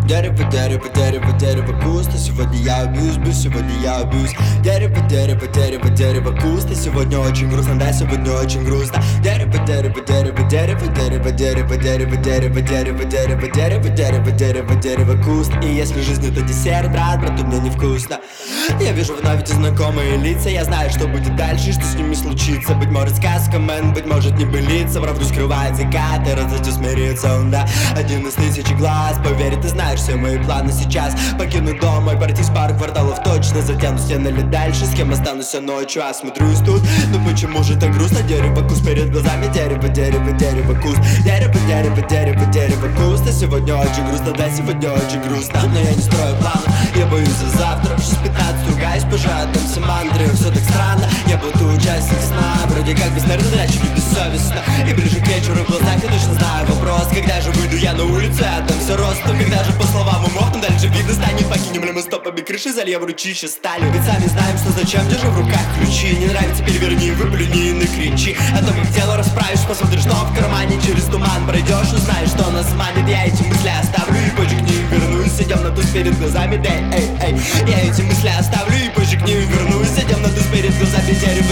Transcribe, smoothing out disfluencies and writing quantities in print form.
Дерево, дерево, дерево, дерево, куста. Сегодня я убьюсь, сегодня я убьюсь. Дерево, дерево, дерево, дерево, куста. Сегодня очень грустно, да, сегодня очень грустно. Дерево, дерево, дерево, дерево, дерево, дерево, дерево, дерево, дерево, дерево, дерево, дерево, дерево, дерево, куст. И если жизнь это десерт, брат, то мне невкусно. Я вижу вновь эти знакомые лица. Я знаю, что будет дальше, что с ними случится. Быть может сказка, мэн, быть может не былица. Правду скрывает закат, и разойти смириться он, да, один из тысячи глаз. Поверь, ты знаешь все мои планы сейчас. Покинуть дом и пройтись пару кварталов точно. Затяну стены ли дальше, с кем останусь ночью. Осмотрюсь тут, но почему же так грустно? Дерево, куст перед глазами, дерево, дерево, дерево, куст. Дерево, дерево, дерево, дерево, куст. А сегодня очень грустно, да, сегодня очень грустно. Но я не строю планов, я боюсь за завтра. В 6:15 ругаюсь, пожираю танцы мантры. Все так странно, я будто участник сна. Вроде как бессмертно, зрячий бессовестно. И ближе к вечеру в глазах я точно знаю вопрос. Когда же выйду я на улицу, отдам все ростом. Когда же по словам умолкну, дальше видно станет. Покинем ли мы стопами крыши, зальем ручище стали. Ведь сами знаем, что зачем, держу в руках ключи. Не нравится, переверни, выплюни и накричи. А то как дело расправишь, посмотришь, что в кармане. Через туман пройдешь, узнаешь, что нас манит. Я эти мысли оставлю и позже к ним вернусь. Идем на туз перед глазами, эй, эй, эй. Я эти мысли оставлю и позже к ним вернусь. Идем на туз перед глазами, дерево.